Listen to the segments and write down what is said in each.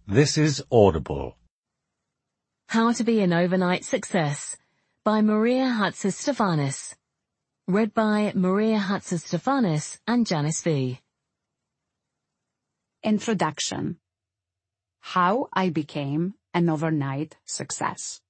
This is Audible. How to Be an Overnight Success by Maria Hatzistefanis. Read by Maria Hatzistefanis and Janice V. Introduction. How I became an overnight success.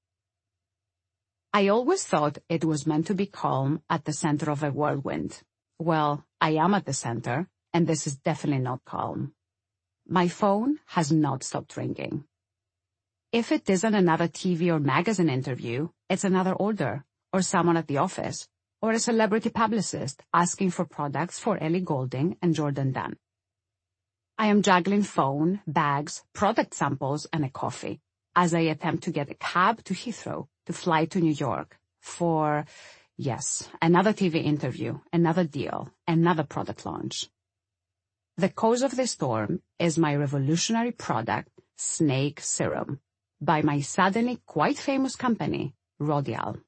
I always thought it was meant to be calm at the center of a whirlwind. Well, I am at the center, and this is definitely not calm. My phone has not stopped ringing. If it isn't another TV or magazine interview, it's another order, or someone at the office, or a celebrity publicist asking for products for Ellie Goulding and Jordan Dunn. I am juggling phone, bags, product samples, and a coffee as I attempt to get a cab to Heathrow to fly to New York for, yes, another TV interview, another deal, another product launch. The cause of the storm is my revolutionary product, Snake Serum, by my suddenly quite famous company, Rodial.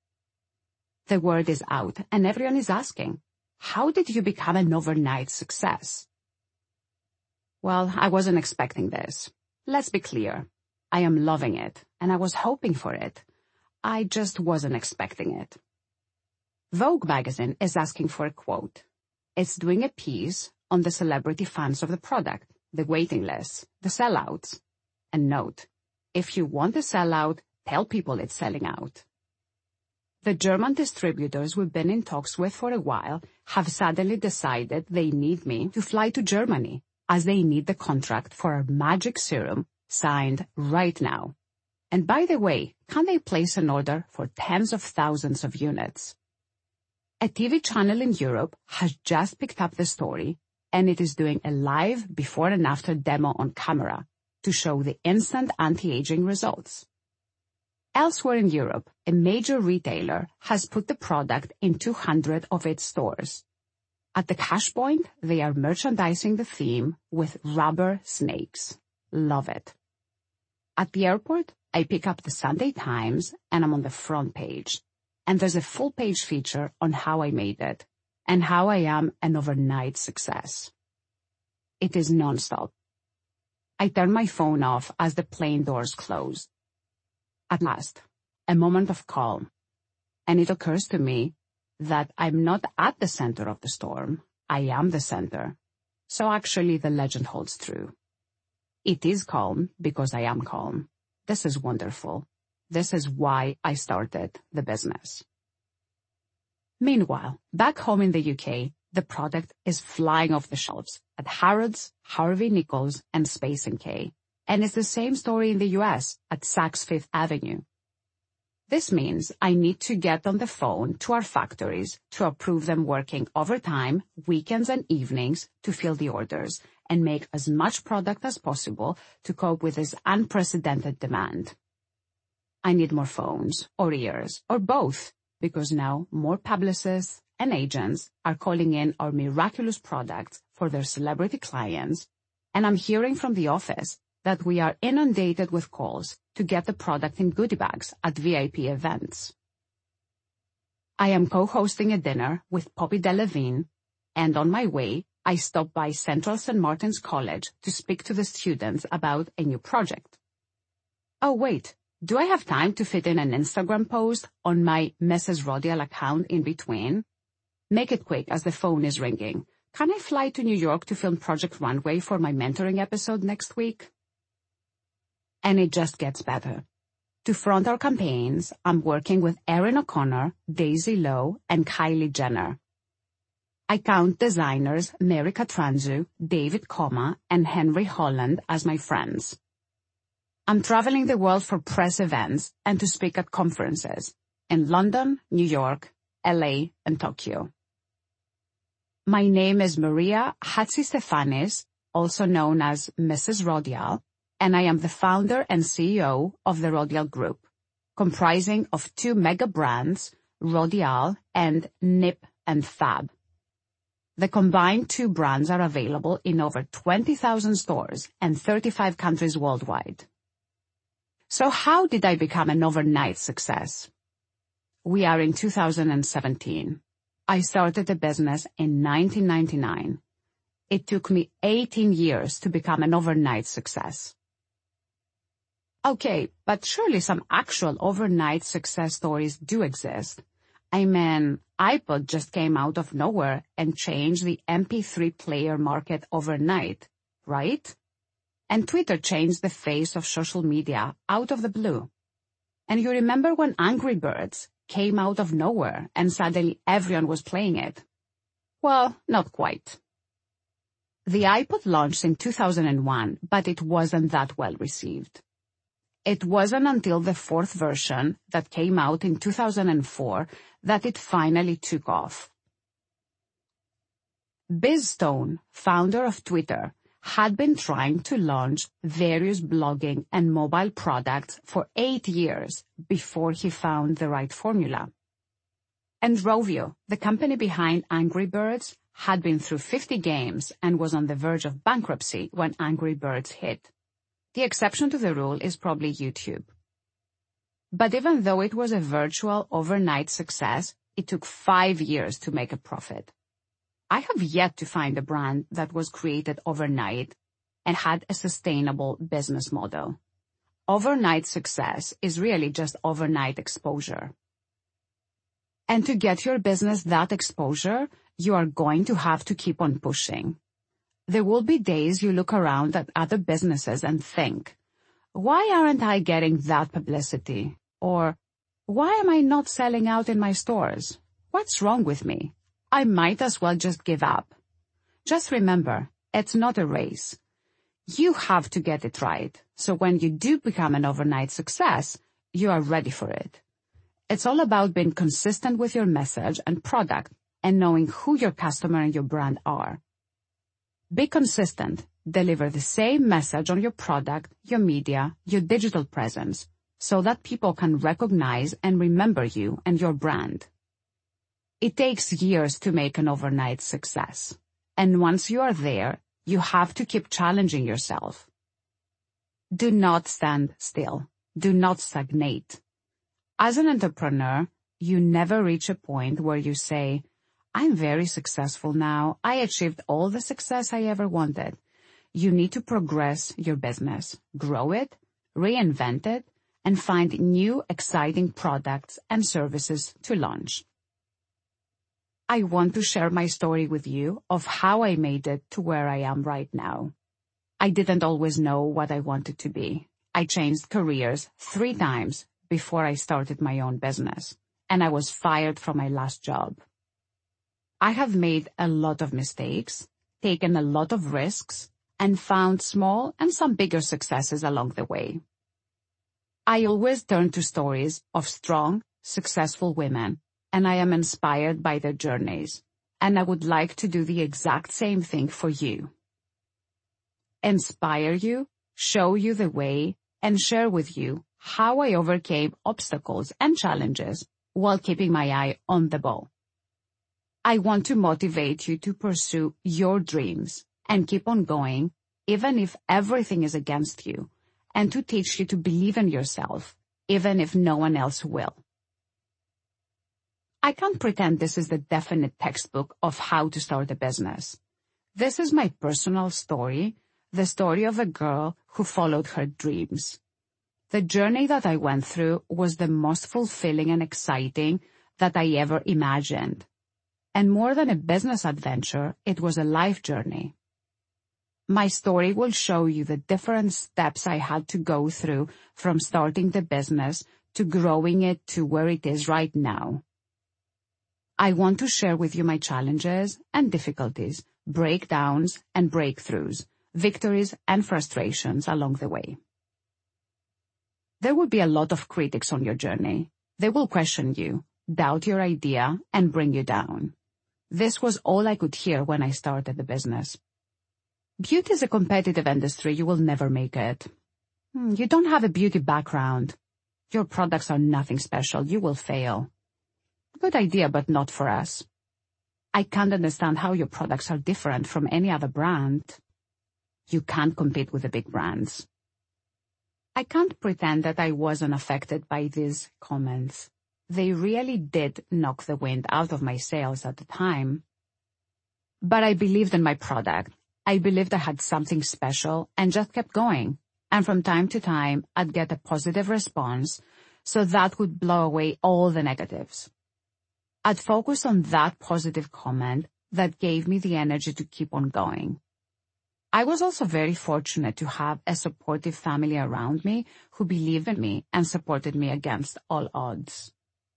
The word is out, and everyone is asking, how did you become an overnight success? Well, I wasn't expecting this. Let's be clear. I am loving it, and I was hoping for it. I just wasn't expecting it. Vogue magazine is asking for a quote. It's doing a piece on the celebrity fans of the product, the waiting lists, the sellouts. And note, if you want a sellout, tell people it's selling out. The German distributors we've been in talks with for a while have suddenly decided they need me to fly to Germany, as they need the contract for our magic serum signed right now. And by the way, can they place an order for tens of thousands of units? A TV channel in Europe has just picked up the story, and it is doing a live before and after demo on camera to show the instant anti-aging results. Elsewhere in Europe, a major retailer has put the product in 200 of its stores. At the cash point, they are merchandising the theme with rubber snakes. Love it. At the airport, I pick up the Sunday Times and I'm on the front page. And there's a full-page feature on how I made it and how I am an overnight success. It is nonstop. I turn my phone off as the plane doors close. At last, a moment of calm. And it occurs to me that I'm not at the center of the storm. I am the center. So actually the legend holds true. It is calm because I am calm. This is wonderful. This is why I started the business. Meanwhile, back home in the UK, the product is flying off the shelves at Harrods, Harvey Nichols, and Space NK. And it's the same story in the US at Saks Fifth Avenue. This means I need to get on the phone to our factories to approve them working overtime, weekends and evenings to fill the orders and make as much product as possible to cope with this unprecedented demand. I need more phones or ears or both because now more publicists and agents are calling in our miraculous products for their celebrity clients, and I'm hearing from the office that we are inundated with calls to get the product in goodie bags at VIP events. I am co-hosting a dinner with Poppy Delevingne, and on my way, I stop by Central St. Martin's College to speak to the students about a new project. Oh wait, do I have time to fit in an Instagram post on my Mrs. Rodial account in between? Make it quick as the phone is ringing. Can I fly to New York to film Project Runway for my mentoring episode next week? And it just gets better. To front our campaigns, I'm working with Erin O'Connor, Daisy Lowe, and Kylie Jenner. I count designers Mary Katranzu, David Koma, and Henry Holland as my friends. I'm traveling the world for press events and to speak at conferences in London, New York, LA, and Tokyo. My name is Maria Hatzistefanis, also known as Mrs. Rodial, and I am the founder and CEO of the Rodial Group, comprising of two mega brands, Rodial and Nip and Fab. The combined two brands are available in over 20,000 stores and 35 countries worldwide. So how did I become an overnight success? We are in 2017. I started the business in 1999. It took me 18 years to become an overnight success. Okay, but surely some actual overnight success stories do exist. I mean, iPod just came out of nowhere and changed the MP3 player market overnight, right? And Twitter changed the face of social media out of the blue. And you remember when Angry Birds came out of nowhere and suddenly everyone was playing it? Well, not quite. The iPod launched in 2001, but it wasn't that well received. It wasn't until the fourth version that came out in 2004 that it finally took off. Biz Stone, founder of Twitter, had been trying to launch various blogging and mobile products for 8 years before he found the right formula. And Rovio, the company behind Angry Birds, had been through 50 games and was on the verge of bankruptcy when Angry Birds hit. The exception to the rule is probably YouTube. But even though it was a virtual overnight success, it took 5 years to make a profit. I have yet to find a brand that was created overnight and had a sustainable business model. Overnight success is really just overnight exposure. And to get your business that exposure, you are going to have to keep on pushing. There will be days you look around at other businesses and think, why aren't I getting that publicity? Or, why am I not selling out in my stores? What's wrong with me? I might as well just give up. Just remember, it's not a race. You have to get it right, so when you do become an overnight success, you are ready for it. It's all about being consistent with your message and product and knowing who your customer and your brand are. Be consistent. Deliver the same message on your product, your media, your digital presence, so that people can recognize and remember you and your brand. It takes years to make an overnight success. And once you are there, you have to keep challenging yourself. Do not stand still. Do not stagnate. As an entrepreneur, you never reach a point where you say, I'm very successful now. I achieved all the success I ever wanted. You need to progress your business, grow it, reinvent it, and find new exciting products and services to launch. I want to share my story with you of how I made it to where I am right now. I didn't always know what I wanted to be. I changed careers 3 times before I started my own business, and I was fired from my last job. I have made a lot of mistakes, taken a lot of risks, and found small and some bigger successes along the way. I always turn to stories of strong, successful women, and I am inspired by their journeys, and I would like to do the exact same thing for you. Inspire you, show you the way, and share with you how I overcame obstacles and challenges while keeping my eye on the ball. I want to motivate you to pursue your dreams and keep on going, even if everything is against you, and to teach you to believe in yourself, even if no one else will. I can't pretend this is the definite textbook of how to start a business. This is my personal story, the story of a girl who followed her dreams. The journey that I went through was the most fulfilling and exciting that I ever imagined. And more than a business adventure, it was a life journey. My story will show you the different steps I had to go through from starting the business to growing it to where it is right now. I want to share with you my challenges and difficulties, breakdowns and breakthroughs, victories and frustrations along the way. There will be a lot of critics on your journey. They will question you, doubt your idea, and bring you down. This was all I could hear when I started the business. Beauty is a competitive industry. You will never make it. You don't have a beauty background. Your products are nothing special. You will fail. Good idea, but not for us. I can't understand how your products are different from any other brand. You can't compete with the big brands. I can't pretend that I wasn't affected by these comments. They really did knock the wind out of my sails at the time. But I believed in my product, I believed I had something special and just kept going. And from time to time, I'd get a positive response, so that would blow away all the negatives. I'd focus on that positive comment that gave me the energy to keep on going. I was also very fortunate to have a supportive family around me who believed in me and supported me against all odds.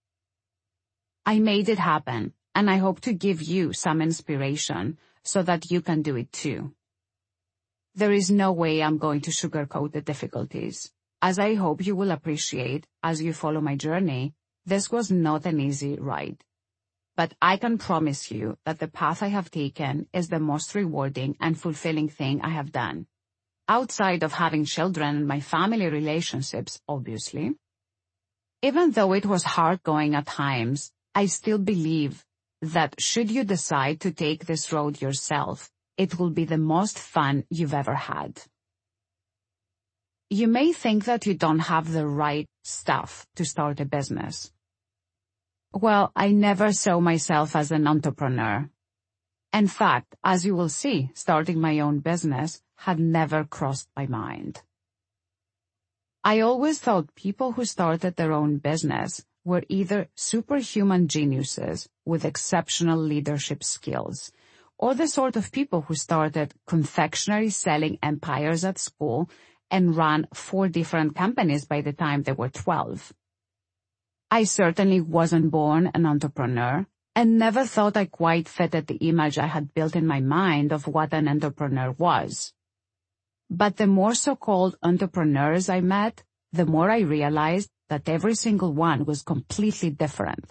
I made it happen, and I hope to give you some inspiration so that you can do it too. There is no way I'm going to sugarcoat the difficulties. As I hope you will appreciate as you follow my journey, this was not an easy ride. But I can promise you that the path I have taken is the most rewarding and fulfilling thing I have done. Outside of having children and my family relationships, obviously. Even though it was hard going at times, I still believe that should you decide to take this road yourself, it will be the most fun you've ever had. You may think that you don't have the right stuff to start a business. Well, I never saw myself as an entrepreneur. In fact, as you will see, starting my own business had never crossed my mind. I always thought people who started their own business were either superhuman geniuses with exceptional leadership skills, or the sort of people who started confectionery selling empires at school and ran 4 different companies by the time they were 12. I certainly wasn't born an entrepreneur, and never thought I quite fitted the image I had built in my mind of what an entrepreneur was. But the more so-called entrepreneurs I met, the more I realized that every single one was completely different.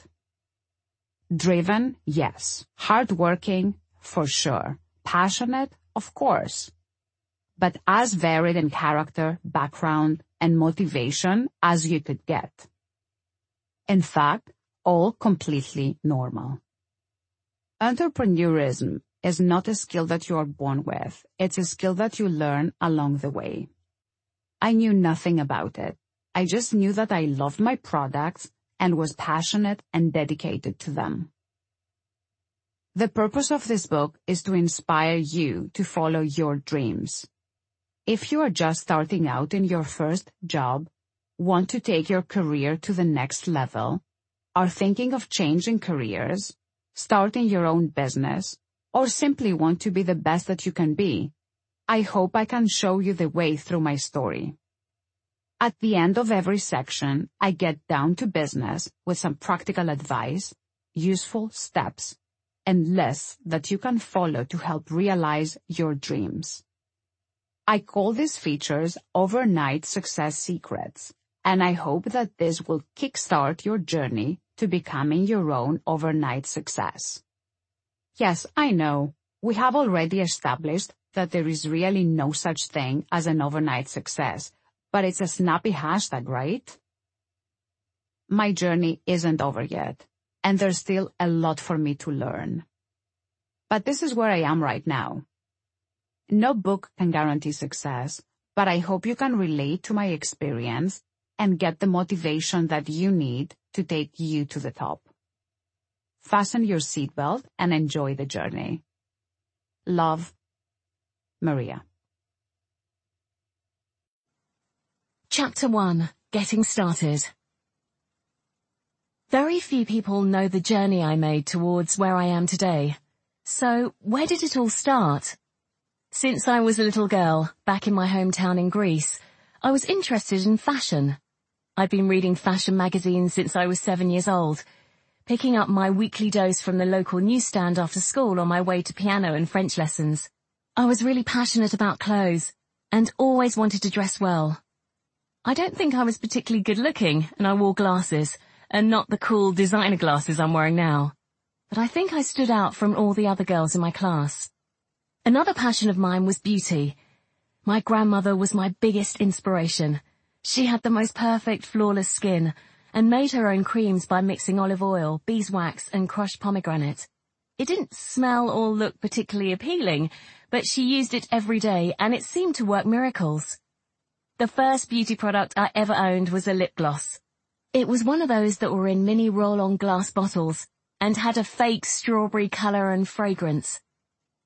Driven, yes. Hardworking, for sure. Passionate, of course. But as varied in character, background, and motivation as you could get. In fact, all completely normal. Entrepreneurism is not a skill that you are born with. It's a skill that you learn along the way. I knew nothing about it. I just knew that I loved my products and was passionate and dedicated to them. The purpose of this book is to inspire you to follow your dreams. If you are just starting out in your first job, want to take your career to the next level, are thinking of changing careers, starting your own business, or simply want to be the best that you can be, I hope I can show you the way through my story. At the end of every section, I get down to business with some practical advice, useful steps, and lists that you can follow to help realize your dreams. I call these features Overnight Success Secrets, and I hope that this will kickstart your journey to becoming your own overnight success. Yes, I know, we have already established that there is really no such thing as an overnight success, but it's a snappy hashtag, right? My journey isn't over yet, and there's still a lot for me to learn. But this is where I am right now. No book can guarantee success, but I hope you can relate to my experience and get the motivation that you need to take you to the top. Fasten your seatbelt and enjoy the journey. Love, Maria. Chapter 1. Getting Started. Very few people know the journey I made towards where I am today. So, where did it all start? Since I was a little girl, back in my hometown in Greece, I was interested in fashion. I'd been reading fashion magazines since I was 7 years old, picking up my weekly dose from the local newsstand after school on my way to piano and French lessons. I was really passionate about clothes, and always wanted to dress well. I don't think I was particularly good looking, and I wore glasses, and not the cool designer glasses I'm wearing now. But I think I stood out from all the other girls in my class. Another passion of mine was beauty. My grandmother was my biggest inspiration. She had the most perfect, flawless skin, and made her own creams by mixing olive oil, beeswax, and crushed pomegranate. It didn't smell or look particularly appealing, but she used it every day, and it seemed to work miracles. The first beauty product I ever owned was a lip gloss. It was one of those that were in mini roll-on glass bottles, and had a fake strawberry colour and fragrance.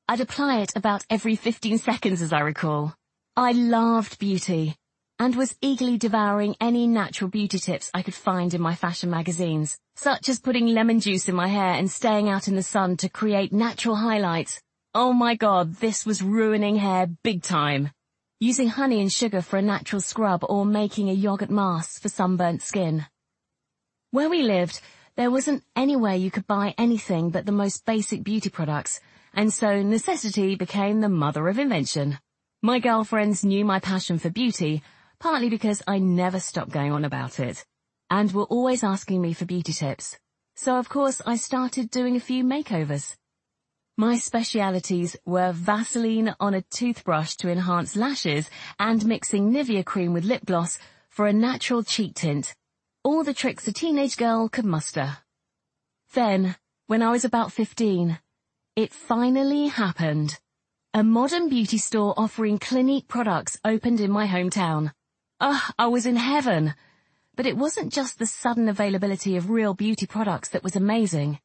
I'd apply it about every 15 seconds as I recall. I loved beauty and was eagerly devouring any natural beauty tips I could find in my fashion magazines, such as putting lemon juice in my hair and staying out in the sun to create natural highlights. Oh my God, this was ruining hair big time. Using honey and sugar for a natural scrub or making a yogurt mask for sunburnt skin. Where we lived, there wasn't anywhere you could buy anything but the most basic beauty products, and so necessity became the mother of invention. My girlfriends knew my passion for beauty, partly because I never stopped going on about it, and were always asking me for beauty tips. So of course I started doing a few makeovers. My specialities were Vaseline on a toothbrush to enhance lashes and mixing Nivea cream with lip gloss for a natural cheek tint. All the tricks a teenage girl could muster. Then, when I was about 15, it finally happened. A modern beauty store offering Clinique products opened in my hometown. I was in heaven. But it wasn't just the sudden availability of real beauty products that was amazing.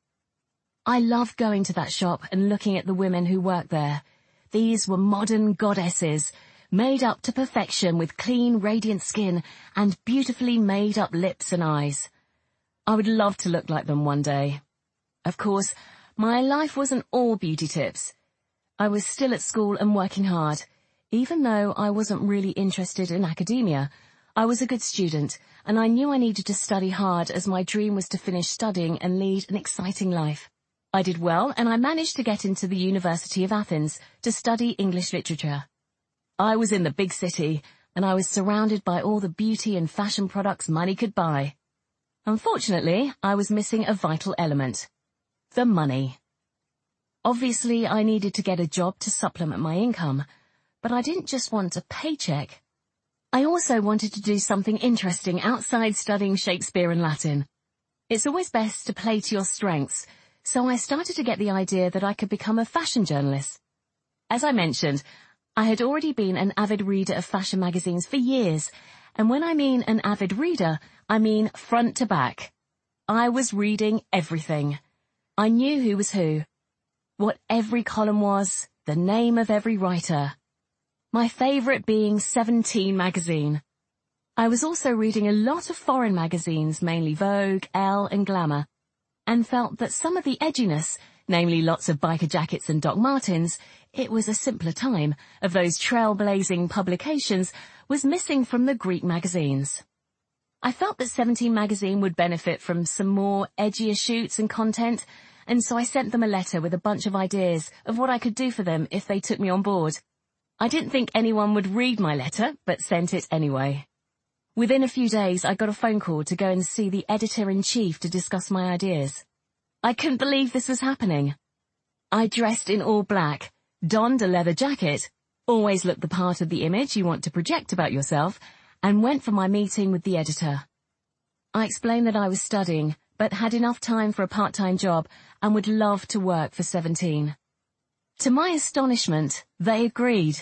I loved going to that shop and looking at the women who worked there. These were modern goddesses, made up to perfection with clean, radiant skin and beautifully made-up lips and eyes. I would love to look like them one day. Of course, my life wasn't all beauty tips. I was still at school and working hard. Even though I wasn't really interested in academia, I was a good student, and I knew I needed to study hard as my dream was to finish studying and lead an exciting life. I did well, and I managed to get into the University of Athens to study English literature. I was in the big city, and I was surrounded by all the beauty and fashion products money could buy. Unfortunately, I was missing a vital element: the money. Obviously, I needed to get a job to supplement my income, but I didn't just want a paycheck. I also wanted to do something interesting outside studying Shakespeare and Latin. It's always best to play to your strengths, so I started to get the idea that I could become a fashion journalist. As I mentioned, I had already been an avid reader of fashion magazines for years, and when I mean an avid reader, I mean front to back. I was reading everything. I knew who was who, what every column was, the name of every writer. My favorite being 17 magazine. I was also reading a lot of foreign magazines, mainly Vogue, Elle, and Glamour, and felt that some of the edginess, namely lots of biker jackets and Doc Martens, it was a simpler time, of those trailblazing publications, was missing from the Greek magazines. I felt that 17 magazine would benefit from some more edgier shoots and content, and so I sent them a letter with a bunch of ideas of what I could do for them if they took me on board. I didn't think anyone would read my letter, but sent it anyway. Within a few days, I got a phone call to go and see the editor-in-chief to discuss my ideas. I couldn't believe this was happening. I dressed in all black, donned a leather jacket, always looked the part of the image you want to project about yourself, and went for my meeting with the editor. I explained that I was studying, but had enough time for a part-time job and would love to work for 17. To my astonishment, they agreed.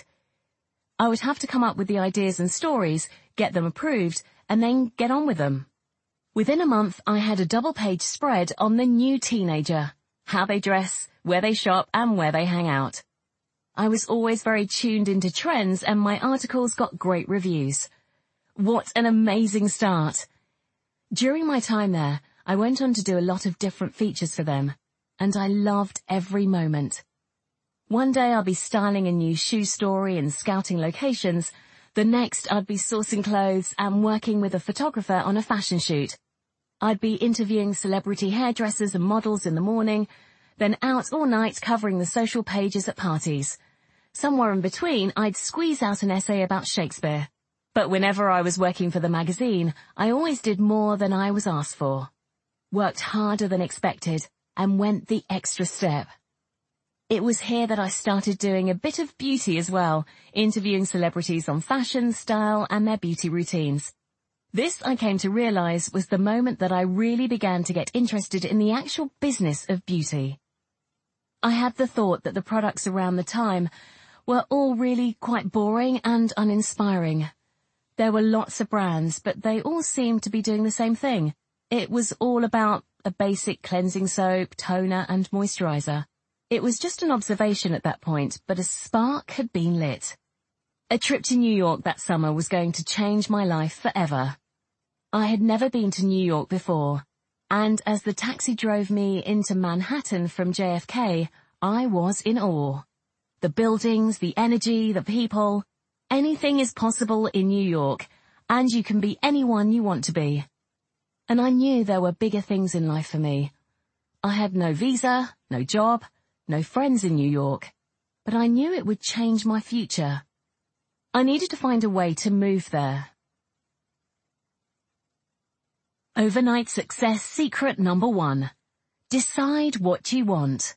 I would have to come up with the ideas and stories, get them approved, and then get on with them. Within a month, I had a double-page spread on the new teenager, how they dress, where they shop, and where they hang out. I was always very tuned into trends, and my articles got great reviews. What an amazing start! During my time there, I went on to do a lot of different features for them, and I loved every moment. One day I'll be styling a new shoe story and scouting locations. The next I'd be sourcing clothes and working with a photographer on a fashion shoot. I'd be interviewing celebrity hairdressers and models in the morning, then out all night covering the social pages at parties. Somewhere in between, I'd squeeze out an essay about Shakespeare. But whenever I was working for the magazine, I always did more than I was asked for. Worked harder than expected, and went the extra step. It was here that I started doing a bit of beauty as well, interviewing celebrities on fashion, style, and their beauty routines. This, I came to realize, was the moment that I really began to get interested in the actual business of beauty. I had the thought that the products around the time were all really quite boring and uninspiring. There were lots of brands, but they all seemed to be doing the same thing. It was all about a basic cleansing soap, toner, and moisturizer. It was just an observation at that point, but a spark had been lit. A trip to New York that summer was going to change my life forever. I had never been to New York before, and as the taxi drove me into Manhattan from JFK, I was in awe. The buildings, the energy, the people. Anything is possible in New York, and you can be anyone you want to be. And I knew there were bigger things in life for me. I had no visa, no job, no friends in New York, but I knew it would change my future. I needed to find a way to move there. Overnight success secret number 1. Decide what you want.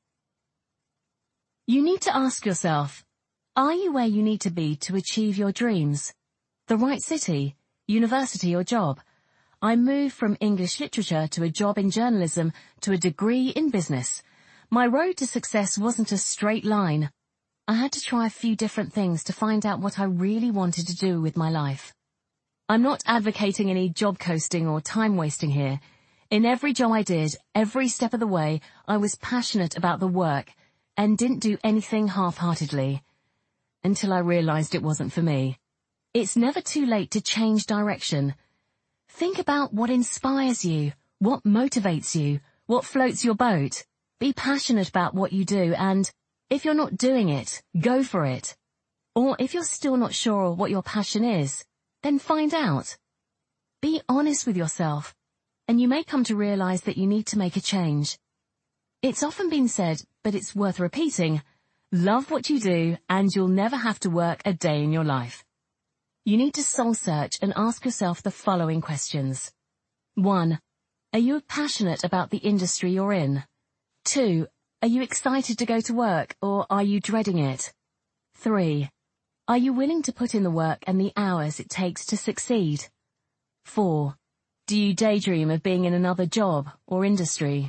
You need to ask yourself, are you where you need to be to achieve your dreams? The right city, university or job? I moved from English literature to a job in journalism to a degree in business. My road to success wasn't a straight line. I had to try a few different things to find out what I really wanted to do with my life. I'm not advocating any job coasting or time wasting here. In every job I did, every step of the way, I was passionate about the work and didn't do anything half-heartedly. Until I realized it wasn't for me. It's never too late to change direction. Think about what inspires you, what motivates you, what floats your boat. Be passionate about what you do, and if you're not doing it, go for it. Or if you're still not sure what your passion is, then find out. Be honest with yourself, and you may come to realize that you need to make a change. It's often been said, but it's worth repeating, love what you do and you'll never have to work a day in your life. You need to soul search and ask yourself the following questions. 1. Are you passionate about the industry you're in? 2. Are you excited to go to work, or are you dreading it? 3. Are you willing to put in the work and the hours it takes to succeed? 4. Do you daydream of being in another job or industry?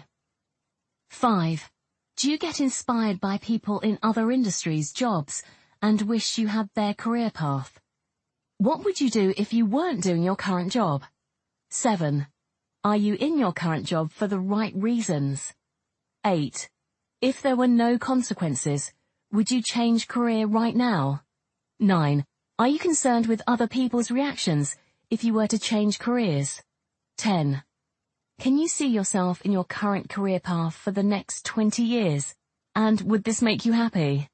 5. Do you get inspired by people in other industries, jobs, and wish you had their career path? What would you do if you weren't doing your current job? 7. Are you in your current job for the right reasons? 8. If there were no consequences, would you change career right now? 9. Are you concerned with other people's reactions if you were to change careers? 10. Can you see yourself in your current career path for the next 20 years? And would this make you happy?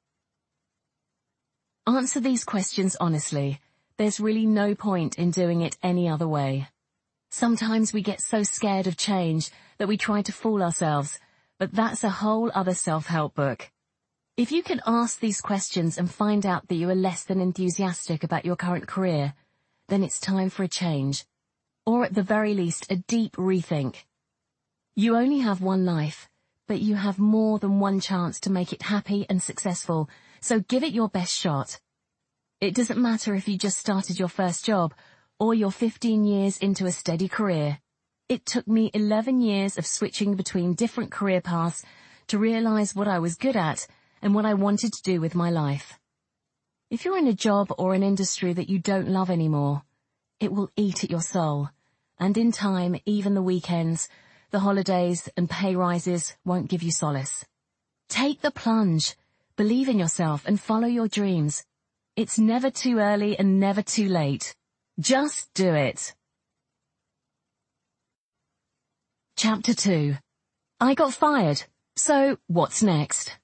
Answer these questions honestly. There's really no point in doing it any other way. Sometimes we get so scared of change that we try to fool ourselves, but that's a whole other self-help book. If you can ask these questions and find out that you are less than enthusiastic about your current career, then it's time for a change. Or at the very least, a deep rethink. You only have one life, but you have more than one chance to make it happy and successful, so give it your best shot. It doesn't matter if you just started your first job, or you're 15 years into a steady career. It took me 11 years of switching between different career paths to realize what I was good at and what I wanted to do with my life. If you're in a job or an industry that you don't love anymore, it will eat at your soul, and in time, even the weekends, the holidays and pay rises won't give you solace. Take the plunge, believe in yourself and follow your dreams. It's never too early and never too late. Just do it. Chapter 2. I got fired, so what's next?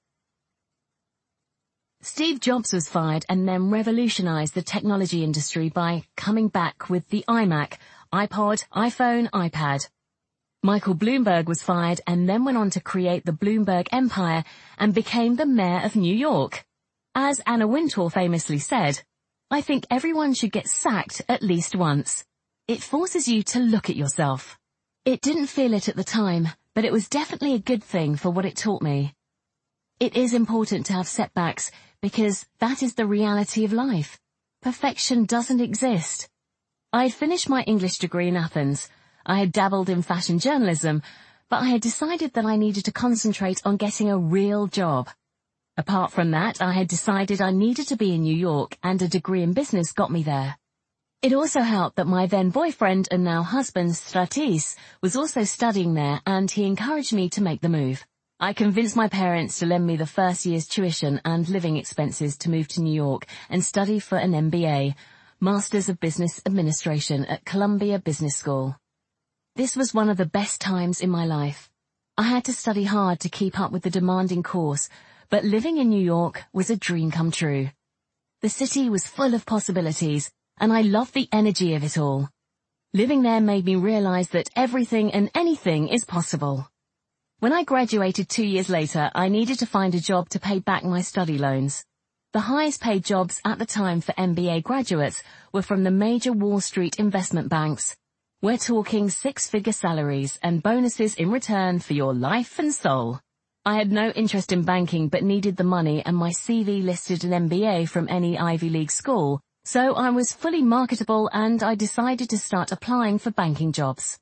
Steve Jobs was fired and then revolutionized the technology industry by coming back with the iMac, iPod, iPhone, iPad. Michael Bloomberg was fired and then went on to create the Bloomberg Empire and became the mayor of New York. As Anna Wintour famously said, I think everyone should get sacked at least once. It forces you to look at yourself. It didn't feel it at the time, but it was definitely a good thing for what it taught me. It is important to have setbacks because that is the reality of life. Perfection doesn't exist. I had finished my English degree in Athens. I had dabbled in fashion journalism, but I had decided that I needed to concentrate on getting a real job. Apart from that, I had decided I needed to be in New York, and a degree in business got me there. It also helped that my then boyfriend and now husband, Stratis, was also studying there, and he encouraged me to make the move. I convinced my parents to lend me the first year's tuition and living expenses to move to New York and study for an MBA, Masters of Business Administration at Columbia Business School. This was one of the best times in my life. I had to study hard to keep up with the demanding course, but living in New York was a dream come true. The city was full of possibilities, and I loved the energy of it all. Living there made me realize that everything and anything is possible. When I graduated 2 years later, I needed to find a job to pay back my study loans. The highest paid jobs at the time for MBA graduates were from the major Wall Street investment banks. We're talking six-figure salaries and bonuses in return for your life and soul. I had no interest in banking but needed the money, and my CV listed an MBA from any Ivy League school, so I was fully marketable and I decided to start applying for banking jobs.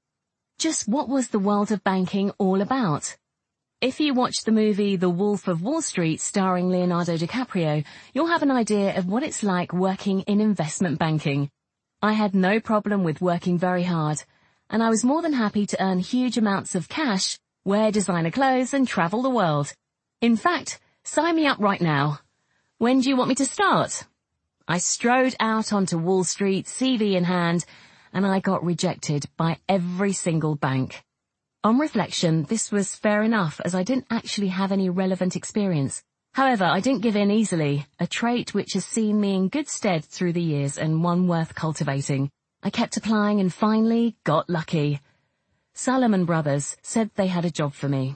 Just what was the world of banking all about? If you watch the movie The Wolf of Wall Street starring Leonardo DiCaprio, you'll have an idea of what it's like working in investment banking. I had no problem with working very hard, and I was more than happy to earn huge amounts of cash, wear designer clothes, and travel the world. In fact, sign me up right now. When do you want me to start? I strode out onto Wall Street, CV in hand, and I got rejected by every single bank. On reflection, this was fair enough, as I didn't actually have any relevant experience. However, I didn't give in easily, a trait which has seen me in good stead through the years and one worth cultivating. I kept applying and finally got lucky. Salomon Brothers said they had a job for me.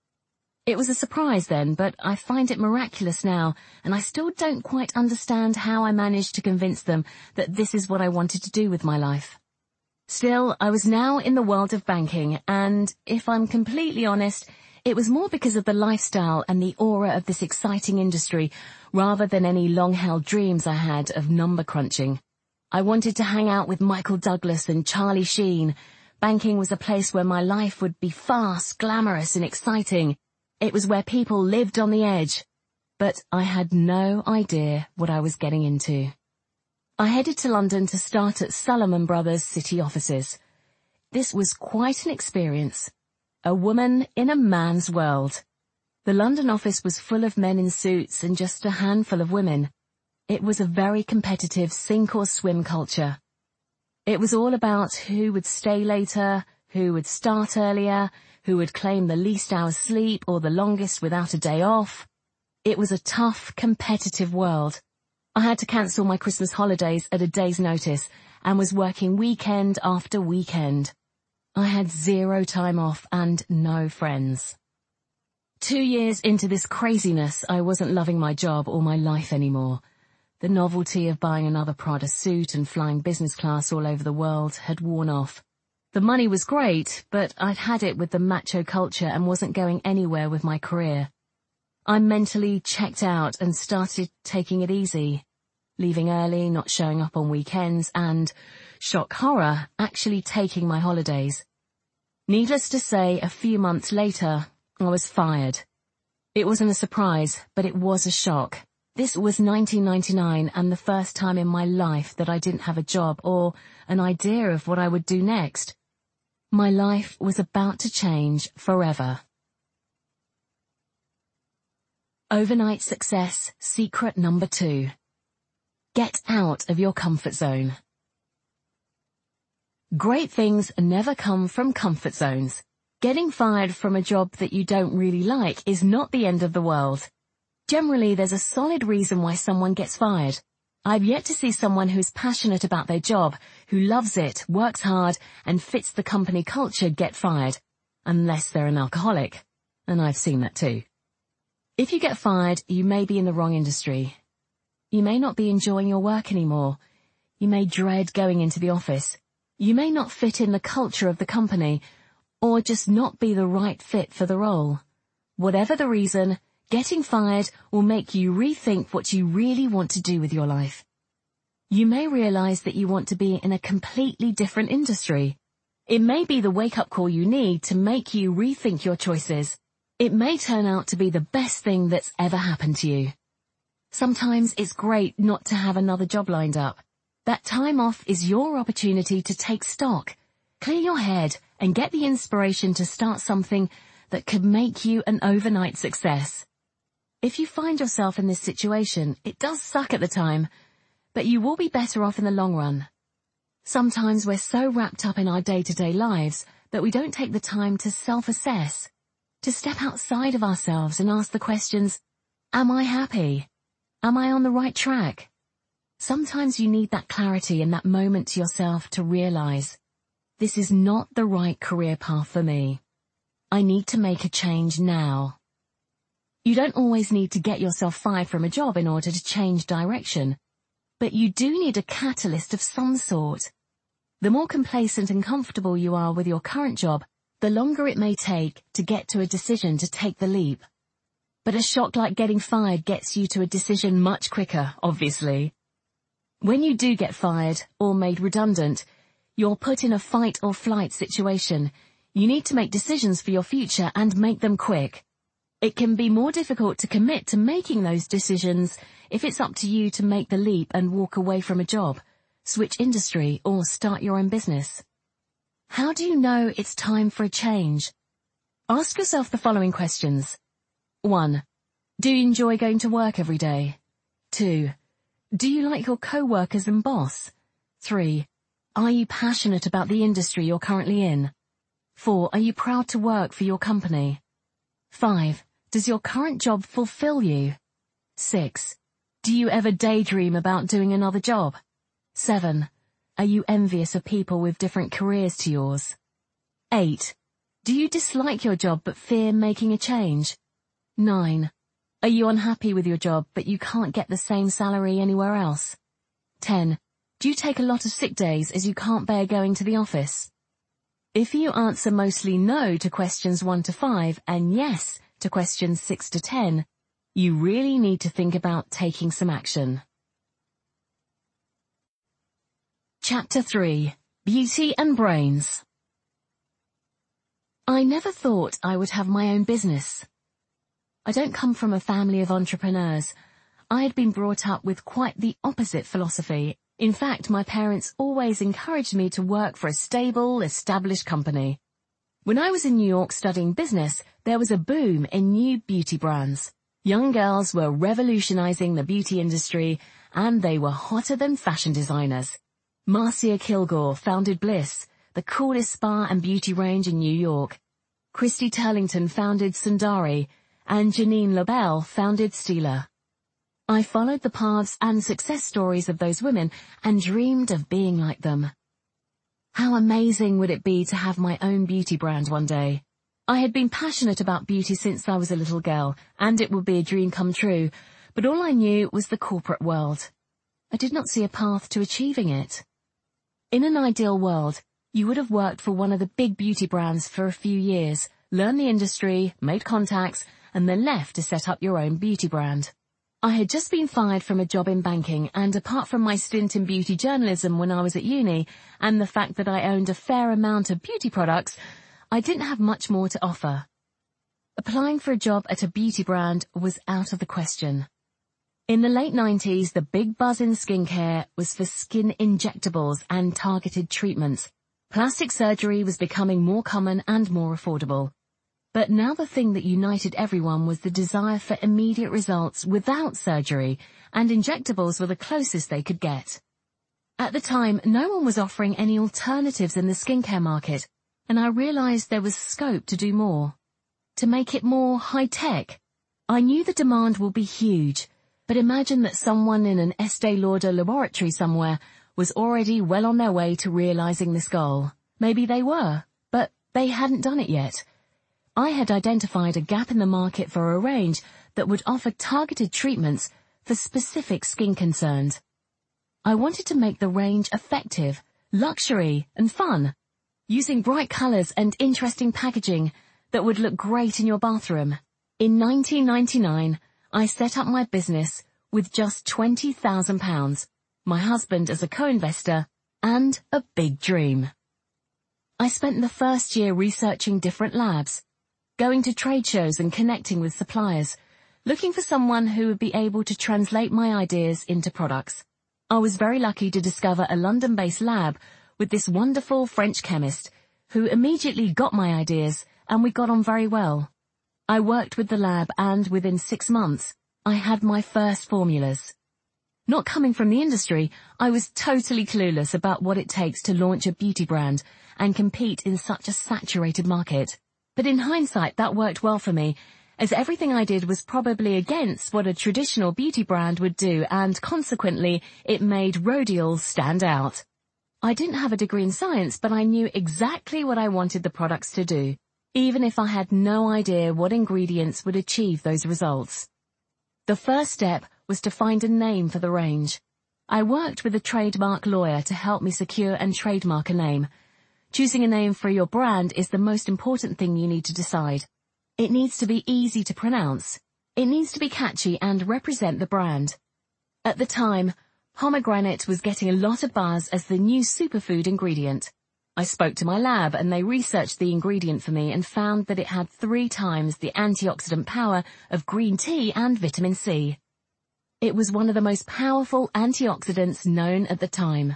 It was a surprise then, but I find it miraculous now, and I still don't quite understand how I managed to convince them that this is what I wanted to do with my life. Still, I was now in the world of banking, and, if I'm completely honest, it was more because of the lifestyle and the aura of this exciting industry, rather than any long-held dreams I had of number crunching. I wanted to hang out with Michael Douglas and Charlie Sheen. Banking was a place where my life would be fast, glamorous, and exciting. It was where people lived on the edge. But I had no idea what I was getting into. I headed to London to start at Salomon Brothers city offices. This was quite an experience. A woman in a man's world. The London office was full of men in suits and just a handful of women. It was a very competitive sink-or-swim culture. It was all about who would stay later, who would start earlier, who would claim the least hour's sleep or the longest without a day off. It was a tough, competitive world. I had to cancel my Christmas holidays at a day's notice and was working weekend after weekend. I had 0 time off and no friends. 2 years into this craziness, I wasn't loving my job or my life anymore. The novelty of buying another Prada suit and flying business class all over the world had worn off. The money was great, but I'd had it with the macho culture and wasn't going anywhere with my career. I mentally checked out and started taking it easy, leaving early, not showing up on weekends, and, shock horror, actually taking my holidays. Needless to say, a few months later, I was fired. It wasn't a surprise, but it was a shock. This was 1999 and the first time in my life that I didn't have a job or an idea of what I would do next. My life was about to change forever. Overnight success, secret number 2. Get out of your comfort zone. Great things never come from comfort zones. Getting fired from a job that you don't really like is not the end of the world. Generally, there's a solid reason why someone gets fired. I've yet to see someone who's passionate about their job, who loves it, works hard, and fits the company culture get fired. Unless they're an alcoholic. And I've seen that too. If you get fired, you may be in the wrong industry. You may not be enjoying your work anymore. You may dread going into the office. You may not fit in the culture of the company, or just not be the right fit for the role. Whatever the reason, getting fired will make you rethink what you really want to do with your life. You may realize that you want to be in a completely different industry. It may be the wake-up call you need to make you rethink your choices. It may turn out to be the best thing that's ever happened to you. Sometimes it's great not to have another job lined up. That time off is your opportunity to take stock, clear your head, and get the inspiration to start something that could make you an overnight success. If you find yourself in this situation, it does suck at the time, but you will be better off in the long run. Sometimes we're so wrapped up in our day-to-day lives that we don't take the time to self-assess, to step outside of ourselves and ask the questions, am I happy? Am I on the right track? Sometimes you need that clarity and that moment to yourself to realize, this is not the right career path for me. I need to make a change now. You don't always need to get yourself fired from a job in order to change direction, but you do need a catalyst of some sort. The more complacent and comfortable you are with your current job, the longer it may take to get to a decision to take the leap. But a shock like getting fired gets you to a decision much quicker, obviously. When you do get fired or made redundant, you're put in a fight or flight situation. You need to make decisions for your future and make them quick. It can be more difficult to commit to making those decisions if it's up to you to make the leap and walk away from a job, switch industry, or start your own business. How do you know it's time for a change? Ask yourself the following questions. 1. Do you enjoy going to work every day? 2. Do you like your co-workers and boss? 3. Are you passionate about the industry you're currently in? 4. Are you proud to work for your company? 5. Does your current job fulfill you? 6. Do you ever daydream about doing another job? 7. Are you envious of people with different careers to yours? 8. Do you dislike your job but fear making a change? 9. Are you unhappy with your job but you can't get the same salary anywhere else? 10. Do you take a lot of sick days as you can't bear going to the office? If you answer mostly no to questions 1 to 5 and yes to questions 6 to 10, you really need to think about taking some action. Chapter 3. Beauty and Brains. I never thought I would have my own business. I don't come from a family of entrepreneurs. I had been brought up with quite the opposite philosophy. In fact, my parents always encouraged me to work for a stable, established company. When I was in New York studying business, there was a boom in new beauty brands. Young girls were revolutionizing the beauty industry, and they were hotter than fashion designers. Marcia Kilgore founded Bliss, the coolest spa and beauty range in New York. Christy Turlington founded Sundari, and Janine Lobel founded Stila. I followed the paths and success stories of those women and dreamed of being like them. How amazing would it be to have my own beauty brand one day? I had been passionate about beauty since I was a little girl, and it would be a dream come true, but all I knew was the corporate world. I did not see a path to achieving it. In an ideal world, you would have worked for one of the big beauty brands for a few years, learned the industry, made contacts, and then left to set up your own beauty brand. I had just been fired from a job in banking, and apart from my stint in beauty journalism when I was at uni, and the fact that I owned a fair amount of beauty products, I didn't have much more to offer. Applying for a job at a beauty brand was out of the question. In the late 90s, the big buzz in skincare was for skin injectables and targeted treatments. Plastic surgery was becoming more common and more affordable. But now the thing that united everyone was the desire for immediate results without surgery, and injectables were the closest they could get. At the time, no one was offering any alternatives in the skincare market, and I realized there was scope to do more. To make it more high-tech. I knew the demand will be huge, but imagine that someone in an Estee Lauder laboratory somewhere was already well on their way to realizing this goal. Maybe they were, but they hadn't done it yet. I had identified a gap in the market for a range that would offer targeted treatments for specific skin concerns. I wanted to make the range effective, luxury, and fun, using bright colors and interesting packaging that would look great in your bathroom. In 1999, I set up my business with just £20,000, my husband as a co-investor, and a big dream. I spent the first year researching different labs, going to trade shows and connecting with suppliers, looking for someone who would be able to translate my ideas into products. I was very lucky to discover a London-based lab with this wonderful French chemist who immediately got my ideas and we got on very well. I worked with the lab and within 6 months, I had my first formulas. Not coming from the industry, I was totally clueless about what it takes to launch a beauty brand and compete in such a saturated market. But in hindsight, that worked well for me, as everything I did was probably against what a traditional beauty brand would do, and consequently, it made Rodial stand out. I didn't have a degree in science, but I knew exactly what I wanted the products to do, even if I had no idea what ingredients would achieve those results. The first step was to find a name for the range. I worked with a trademark lawyer to help me secure and trademark a name. Choosing a name for your brand is the most important thing you need to decide. It needs to be easy to pronounce. It needs to be catchy and represent the brand. At the time, pomegranate was getting a lot of buzz as the new superfood ingredient. I spoke to my lab and they researched the ingredient for me and found that it had 3 times the antioxidant power of green tea and vitamin C. It was one of the most powerful antioxidants known at the time.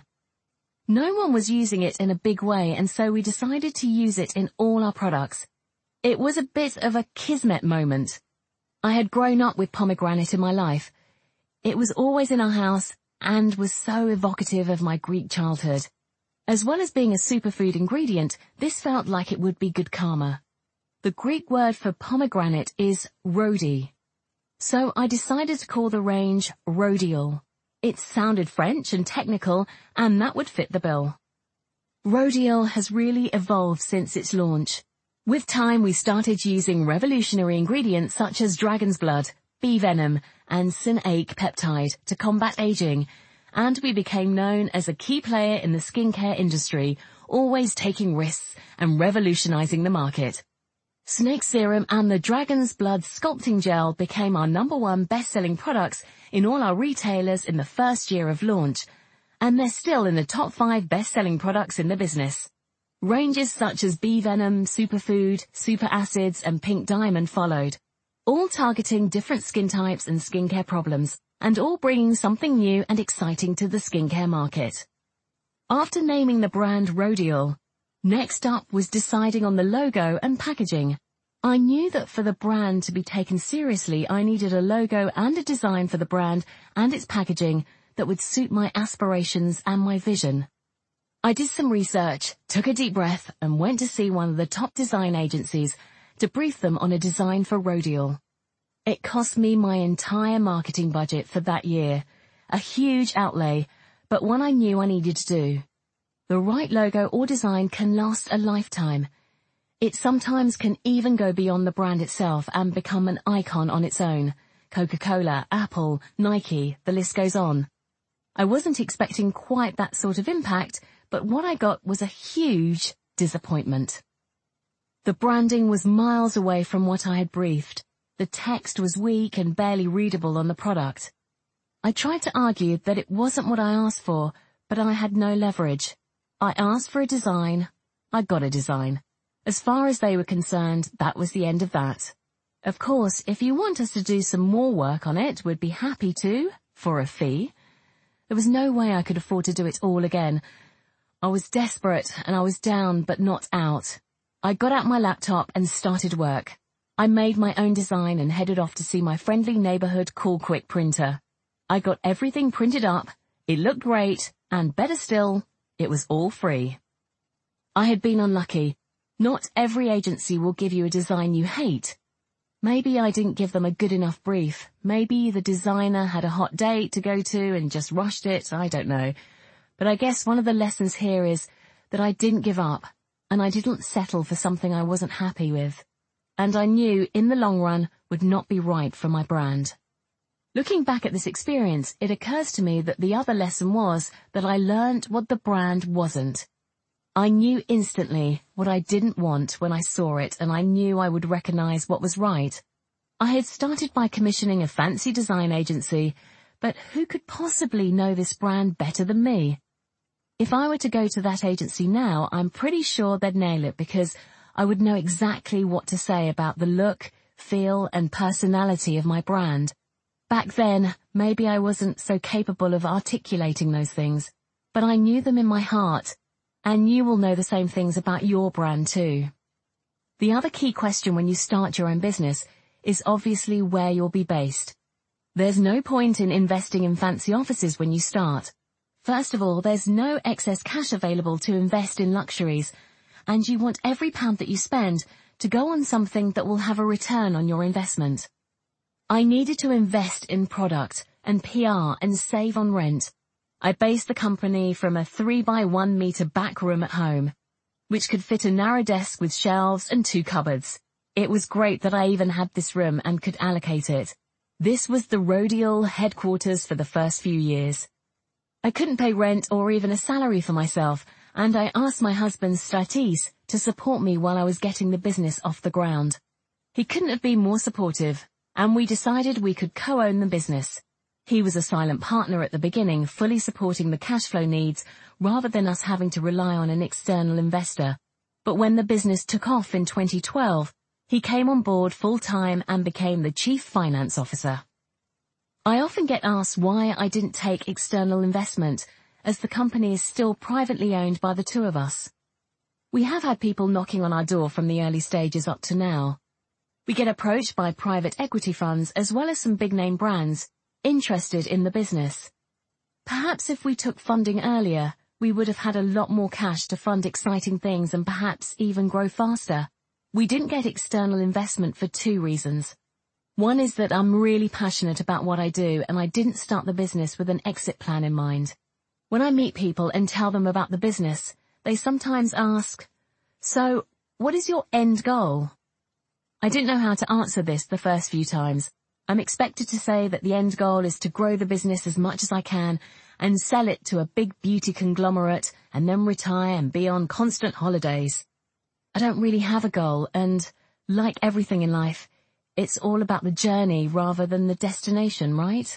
No one was using it in a big way, and so we decided to use it in all our products. It was a bit of a kismet moment. I had grown up with pomegranate in my life. It was always in our house and was so evocative of my Greek childhood. As well as being a superfood ingredient, this felt like it would be good karma. The Greek word for pomegranate is rhodi. So I decided to call the range Rodial. It sounded French and technical, and that would fit the bill. Rodial has really evolved since its launch. With time, we started using revolutionary ingredients such as dragon's blood, bee venom, and SYN-ACHE peptide to combat aging, and we became known as a key player in the skincare industry, always taking risks and revolutionizing the market. Snake Serum and the Dragon's Blood Sculpting Gel became our #1 best-selling products in all our retailers in the first year of launch, and they're still in the top 5 best-selling products in the business. Ranges such as Bee Venom, Superfood, Super Acids, and Pink Diamond followed, all targeting different skin types and skincare problems, and all bringing something new and exciting to the skincare market. After naming the brand Rodial, next up was deciding on the logo and packaging. I knew that for the brand to be taken seriously, I needed a logo and a design for the brand and its packaging that would suit my aspirations and my vision. I did some research, took a deep breath, and went to see one of the top design agencies to brief them on a design for Rodial. It cost me my entire marketing budget for that year, a huge outlay, but one I knew I needed to do. The right logo or design can last a lifetime. It sometimes can even go beyond the brand itself and become an icon on its own. Coca-Cola, Apple, Nike, the list goes on. I wasn't expecting quite that sort of impact, but what I got was a huge disappointment. The branding was miles away from what I had briefed. The text was weak and barely readable on the product. I tried to argue that it wasn't what I asked for, but I had no leverage. I asked for a design. I got a design. As far as they were concerned, that was the end of that. Of course, if you want us to do some more work on it, we'd be happy to, for a fee. There was no way I could afford to do it all again. I was desperate and I was down but not out. I got out my laptop and started work. I made my own design and headed off to see my friendly neighborhood Cool Quick printer. I got everything printed up, it looked great, and better still, it was all free. I had been unlucky. Not every agency will give you a design you hate. Maybe I didn't give them a good enough brief. Maybe the designer had a hot date to go to and just rushed it, I don't know. But I guess one of the lessons here is that I didn't give up, and I didn't settle for something I wasn't happy with. And I knew, in the long run, would not be right for my brand. Looking back at this experience, it occurs to me that the other lesson was that I learned what the brand wasn't. I knew instantly what I didn't want when I saw it, and I knew I would recognize what was right. I had started by commissioning a fancy design agency, but who could possibly know this brand better than me? If I were to go to that agency now, I'm pretty sure they'd nail it because I would know exactly what to say about the look, feel, and personality of my brand. Back then, maybe I wasn't so capable of articulating those things, but I knew them in my heart, and you will know the same things about your brand too. The other key question when you start your own business is obviously where you'll be based. There's no point in investing in fancy offices when you start. First of all, there's no excess cash available to invest in luxuries, and you want every pound that you spend to go on something that will have a return on your investment. I needed to invest in product and PR and save on rent. I based the company from a 3x1 meter back room at home, which could fit a narrow desk with shelves and 2 cupboards. It was great that I even had this room and could allocate it. This was the Rodial headquarters for the first few years. I couldn't pay rent or even a salary for myself, and I asked my husband Stratis to support me while I was getting the business off the ground. He couldn't have been more supportive, and we decided we could co-own the business. He was a silent partner at the beginning, fully supporting the cash flow needs rather than us having to rely on an external investor. But when the business took off in 2012, he came on board full-time and became the Chief Finance Officer. I often get asked why I didn't take external investment, as the company is still privately owned by the two of us. We have had people knocking on our door from the early stages up to now. We get approached by private equity funds as well as some big-name brands interested in the business. Perhaps if we took funding earlier, we would have had a lot more cash to fund exciting things and perhaps even grow faster. We didn't get external investment for 2 reasons. One is that I'm really passionate about what I do, and I didn't start the business with an exit plan in mind. When I meet people and tell them about the business, they sometimes ask, "So, what is your end goal?" I didn't know how to answer this the first few times. I'm expected to say that the end goal is to grow the business as much as I can and sell it to a big beauty conglomerate and then retire and be on constant holidays. I don't really have a goal, and like everything in life, it's all about the journey rather than the destination, right?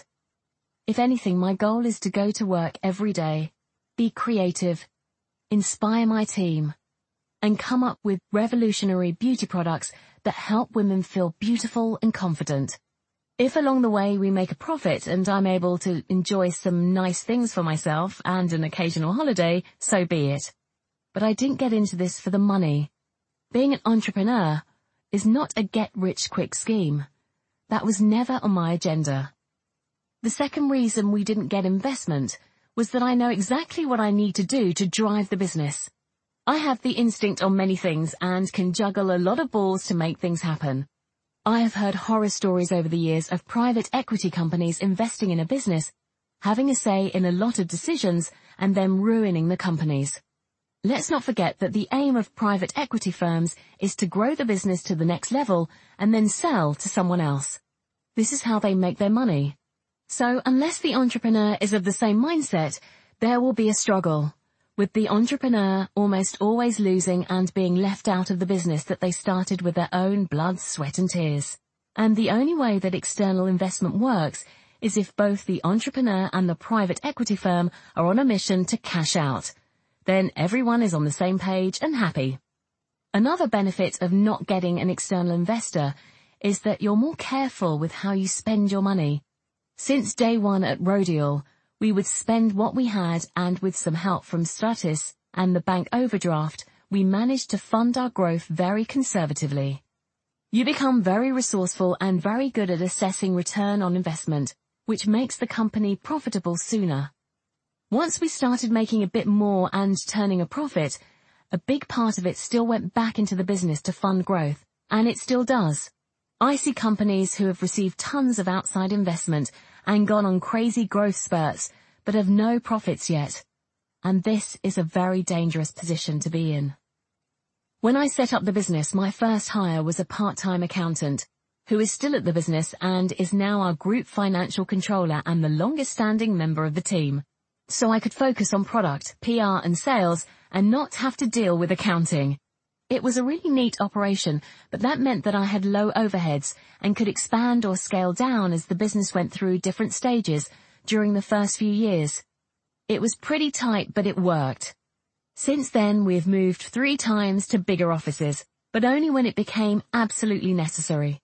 If anything, my goal is to go to work every day, be creative, inspire my team, and come up with revolutionary beauty products that help women feel beautiful and confident. If along the way we make a profit and I'm able to enjoy some nice things for myself and an occasional holiday, so be it. But I didn't get into this for the money. Being an entrepreneur is not a get-rich-quick scheme. That was never on my agenda. The second reason we didn't get investment was that I know exactly what I need to do to drive the business. I have the instinct on many things and can juggle a lot of balls to make things happen. I have heard horror stories over the years of private equity companies investing in a business, having a say in a lot of decisions, and then ruining the companies. Let's not forget that the aim of private equity firms is to grow the business to the next level and then sell to someone else. This is how they make their money. So unless the entrepreneur is of the same mindset, there will be a struggle, with the entrepreneur almost always losing and being left out of the business that they started with their own blood, sweat and tears. And the only way that external investment works is if both the entrepreneur and the private equity firm are on a mission to cash out. Then everyone is on the same page and happy. Another benefit of not getting an external investor is that you're more careful with how you spend your money. Since day one at Rodial, we would spend what we had, and with some help from Stratis and the bank overdraft, we managed to fund our growth very conservatively. You become very resourceful and very good at assessing return on investment, which makes the company profitable sooner. Once we started making a bit more and turning a profit, a big part of it still went back into the business to fund growth, and it still does. I see companies who have received tons of outside investment and gone on crazy growth spurts, but have no profits yet. And this is a very dangerous position to be in. When I set up the business, my first hire was a part-time accountant, who is still at the business and is now our group financial controller and the longest-standing member of the team. So I could focus on product, PR and sales and not have to deal with accounting. It was a really neat operation, but that meant that I had low overheads and could expand or scale down as the business went through different stages during the first few years. It was pretty tight, but it worked. Since then, we've moved 3 times to bigger offices, but only when it became absolutely necessary.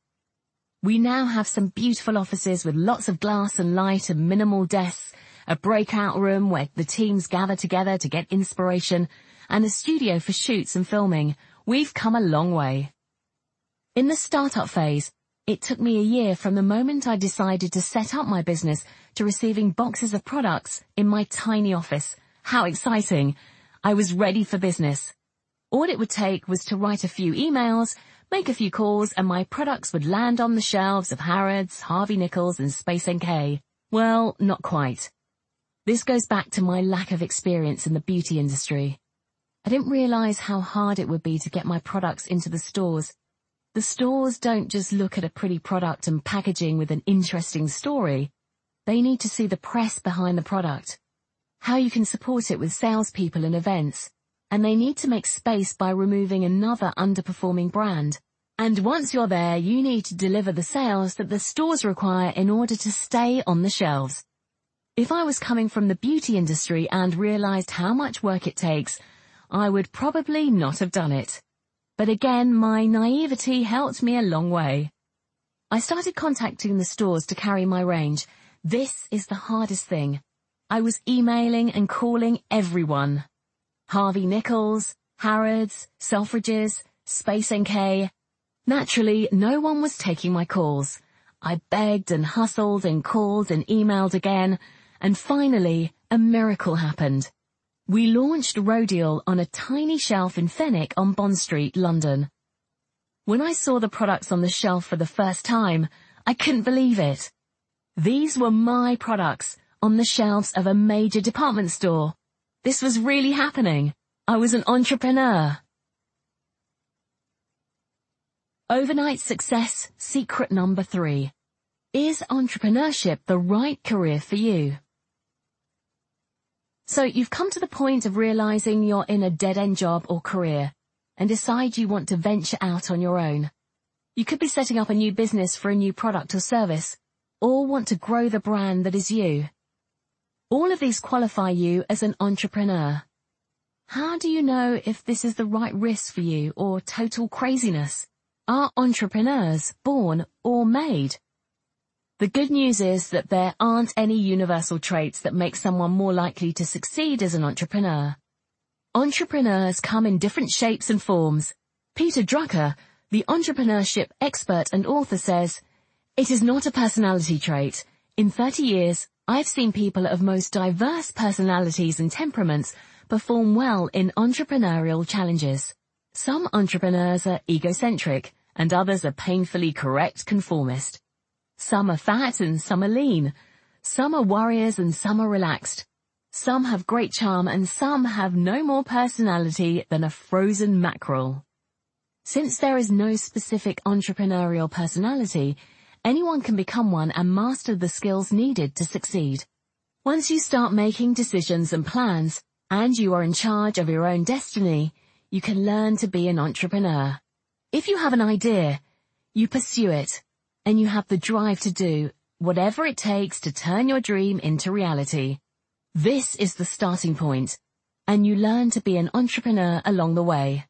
We now have some beautiful offices with lots of glass and light and minimal desks, a breakout room where the teams gather together to get inspiration, and a studio for shoots and filming. We've come a long way. In the startup phase, it took me a year from the moment I decided to set up my business to receiving boxes of products in my tiny office. How exciting! I was ready for business. All it would take was to write a few emails, make a few calls, and my products would land on the shelves of Harrods, Harvey Nichols, and Space NK. Well, not quite. This goes back to my lack of experience in the beauty industry. I didn't realize how hard it would be to get my products into the stores. The stores don't just look at a pretty product and packaging with an interesting story. They need to see the press behind the product, how you can support it with salespeople and events, and they need to make space by removing another underperforming brand. And once you're there, you need to deliver the sales that the stores require in order to stay on the shelves. If I was coming from the beauty industry and realized how much work it takes, I would probably not have done it. But again, my naivety helped me a long way. I started contacting the stores to carry my range. This is the hardest thing. I was emailing and calling everyone. Harvey Nichols, Harrods, Selfridges, Space NK. Naturally, no one was taking my calls. I begged and hustled and called and emailed again, and finally, a miracle happened. We launched Rhodial on a tiny shelf in Fenwick on Bond Street, London. When I saw the products on the shelf for the first time, I couldn't believe it. These were my products on the shelves of a major department store. This was really happening. I was an entrepreneur. Overnight success secret number 3. Is entrepreneurship the right career for you? So you've come to the point of realizing you're in a dead-end job or career and decide you want to venture out on your own. You could be setting up a new business for a new product or service, or want to grow the brand that is you. All of these qualify you as an entrepreneur. How do you know if this is the right risk for you or total craziness? Are entrepreneurs born or made? The good news is that there aren't any universal traits that make someone more likely to succeed as an entrepreneur. Entrepreneurs come in different shapes and forms. Peter Drucker, the entrepreneurship expert and author, says, "It is not a personality trait. In 30 years, I've seen people of most diverse personalities and temperaments perform well in entrepreneurial challenges. Some entrepreneurs are egocentric, and others are painfully correct conformist. Some are fat and some are lean. Some are warriors and some are relaxed. Some have great charm and some have no more personality than a frozen mackerel." Since there is no specific entrepreneurial personality, anyone can become one and master the skills needed to succeed. Once you start making decisions and plans, and you are in charge of your own destiny, you can learn to be an entrepreneur. If you have an idea, you pursue it, and you have the drive to do whatever it takes to turn your dream into reality. This is the starting point, and you learn to be an entrepreneur along the way.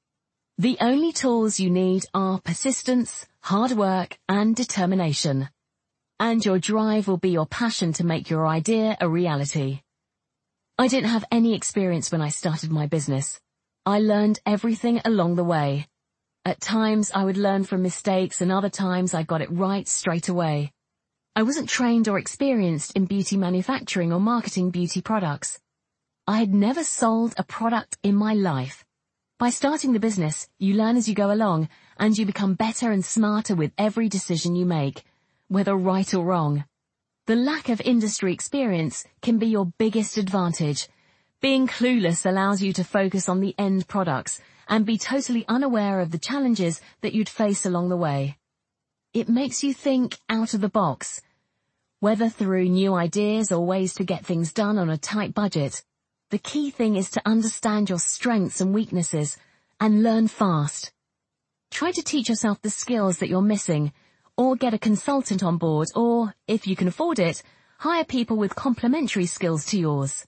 The only tools you need are persistence, hard work, and determination. And your drive will be your passion to make your idea a reality. I didn't have any experience when I started my business. I learned everything along the way. At times I would learn from mistakes and other times I got it right straight away. I wasn't trained or experienced in beauty manufacturing or marketing beauty products. I had never sold a product in my life. By starting the business, you learn as you go along and you become better and smarter with every decision you make, whether right or wrong. The lack of industry experience can be your biggest advantage. Being clueless allows you to focus on the end products and be totally unaware of the challenges that you'd face along the way. It makes you think out of the box, whether through new ideas or ways to get things done on a tight budget. The key thing is to understand your strengths and weaknesses and learn fast. Try to teach yourself the skills that you're missing, or get a consultant on board, or, if you can afford it, hire people with complementary skills to yours.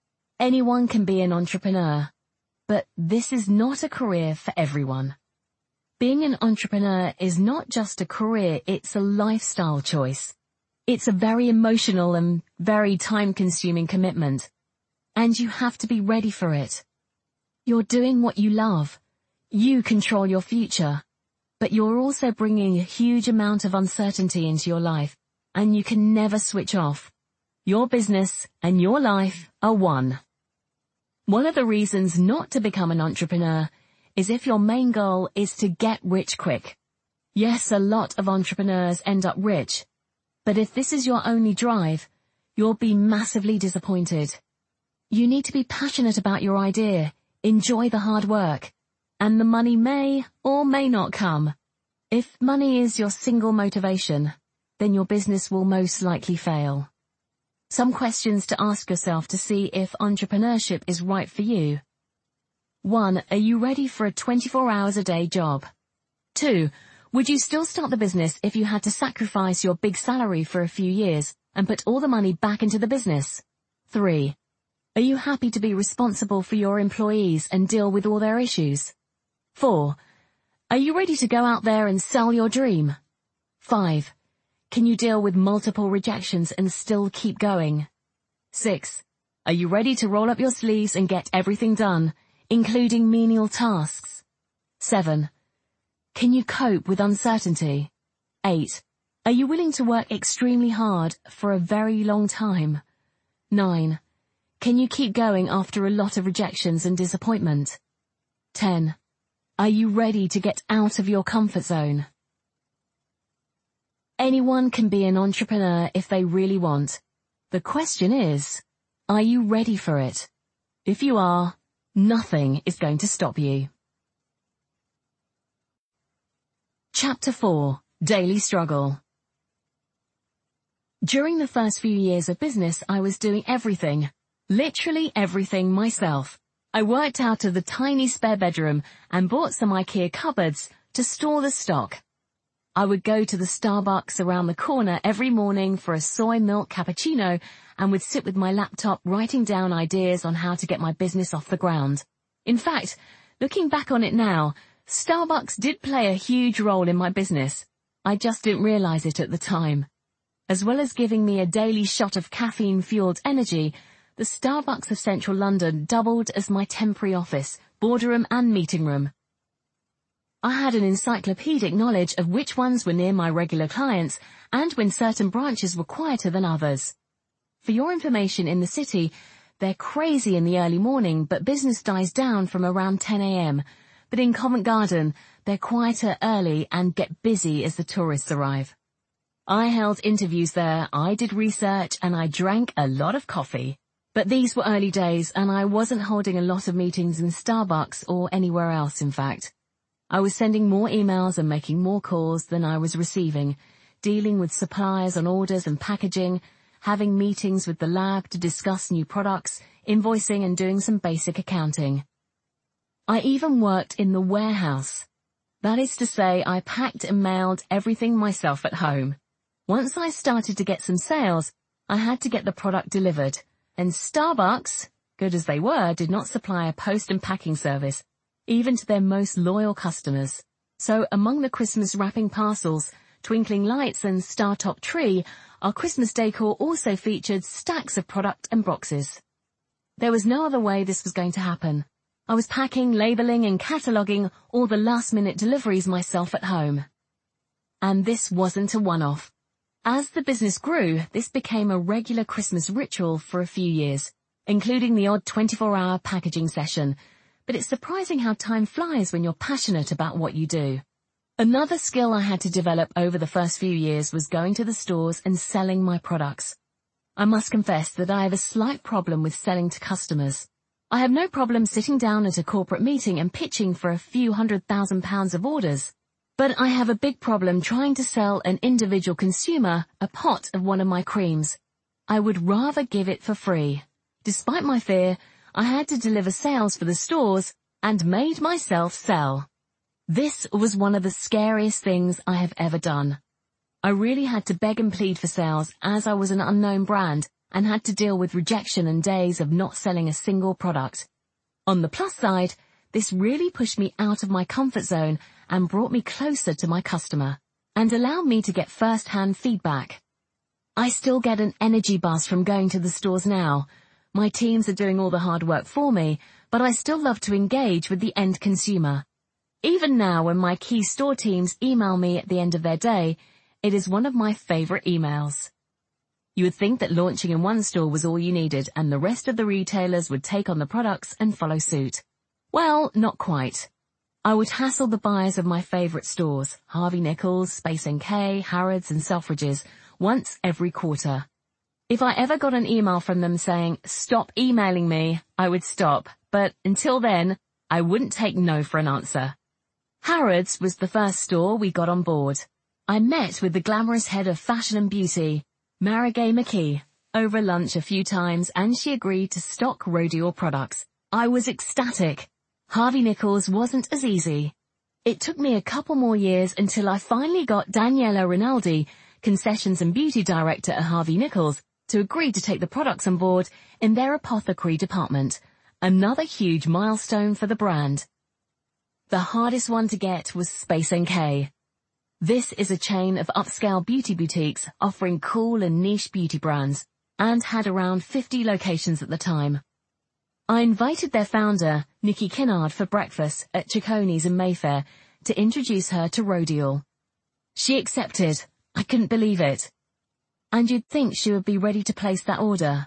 Anyone can be an entrepreneur, but this is not a career for everyone. Being an entrepreneur is not just a career, it's a lifestyle choice. It's a very emotional and very time-consuming commitment, and you have to be ready for it. You're doing what you love. You control your future. but you're also bringing a huge amount of uncertainty into your life, and you can never switch off. Your business and your life are one. One of the reasons not to become an entrepreneur is if your main goal is to get rich quick. Yes, a lot of entrepreneurs end up rich, but if this is your only drive, you'll be massively disappointed. You need to be passionate about your idea, enjoy the hard work, and the money may or may not come. If money is your single motivation, then your business will most likely fail. Some questions to ask yourself to see if entrepreneurship is right for you. 1. Are you ready for a 24 hours a day job? 2. Would you still start the business if you had to sacrifice your big salary for a few years and put all the money back into the business? 3. Are you happy to be responsible for your employees and deal with all their issues? 4. Are you ready to go out there and sell your dream? 5. Can you deal with multiple rejections and still keep going? 6. Are you ready to roll up your sleeves and get everything done, including menial tasks? 7. Can you cope with uncertainty? 8. Are you willing to work extremely hard for a very long time? 9. Can you keep going after a lot of rejections and disappointment? 10. Are you ready to get out of your comfort zone? Anyone can be an entrepreneur if they really want. The question is, are you ready for it? If you are, nothing is going to stop you. Chapter 4. Daily Struggle. During the first few years of business, I was doing everything, literally everything myself. I worked out of the tiny spare bedroom and bought some IKEA cupboards to store the stock. I would go to the Starbucks around the corner every morning for a soy milk cappuccino and would sit with my laptop writing down ideas on how to get my business off the ground. In fact, looking back on it now, Starbucks did play a huge role in my business. I just didn't realize it at the time. As well as giving me a daily shot of caffeine-fueled energy, the Starbucks of Central London doubled as my temporary office, boardroom and meeting room. I had an encyclopedic knowledge of which ones were near my regular clients and when certain branches were quieter than others. For your information, in the city, they're crazy in the early morning, but business dies down from around 10 a.m. But in Covent Garden, they're quieter early and get busy as the tourists arrive. I held interviews there, I did research, and I drank a lot of coffee. But these were early days, and I wasn't holding a lot of meetings in Starbucks or anywhere else, in fact. I was sending more emails and making more calls than I was receiving, dealing with suppliers on orders and packaging, having meetings with the lab to discuss new products, invoicing and doing some basic accounting. I even worked in the warehouse. That is to say, I packed and mailed everything myself at home. Once I started to get some sales, I had to get the product delivered, and Starbucks, good as they were, did not supply a post and packing service, even to their most loyal customers. So among the Christmas wrapping parcels, twinkling lights and star-top tree, our Christmas decor also featured stacks of product and boxes. There was no other way this was going to happen. I was packing, labeling and cataloguing all the last-minute deliveries myself at home. And this wasn't a one-off. As the business grew, this became a regular Christmas ritual for a few years, including the odd 24-hour packaging session. But it's surprising how time flies when you're passionate about what you do. Another skill I had to develop over the first few years was going to the stores and selling my products. I must confess that I have a slight problem with selling to customers. I have no problem sitting down at a corporate meeting and pitching for a few £100,000 of orders. But I have a big problem trying to sell an individual consumer a pot of one of my creams. I would rather give it for free. Despite my fear, I had to deliver sales for the stores and made myself sell. This was one of the scariest things I have ever done. I really had to beg and plead for sales as I was an unknown brand and had to deal with rejection and days of not selling a single product. On the plus side, this really pushed me out of my comfort zone and brought me closer to my customer and allowed me to get first-hand feedback. I still get an energy buzz from going to the stores now. My teams are doing all the hard work for me, but I still love to engage with the end consumer. Even now, when my key store teams email me at the end of their day, it is one of my favorite emails. You would think that launching in one store was all you needed and the rest of the retailers would take on the products and follow suit. Well, not quite. I would hassle the buyers of my favorite stores, Harvey Nichols, Space NK, Harrods and Selfridges, once every quarter. If I ever got an email from them saying, "Stop emailing me," I would stop, but until then, I wouldn't take no for an answer. Harrods was the first store we got on board. I met with the glamorous head of fashion and beauty, Marigay McKee, over lunch a few times, and she agreed to stock Rodial products. I was ecstatic. Harvey Nichols wasn't as easy. It took me a couple more years until I finally got Daniela Rinaldi, concessions and beauty director at Harvey Nichols, to agree to take the products on board in their apothecary department, another huge milestone for the brand. The hardest one to get was Space NK. This is a chain of upscale beauty boutiques offering cool and niche beauty brands, and had around 50 locations at the time. I invited their founder, Nikki Kinnard, for breakfast at Cicconi's in Mayfair to introduce her to Rodial. She accepted. I couldn't believe it. And you'd think she would be ready to place that order.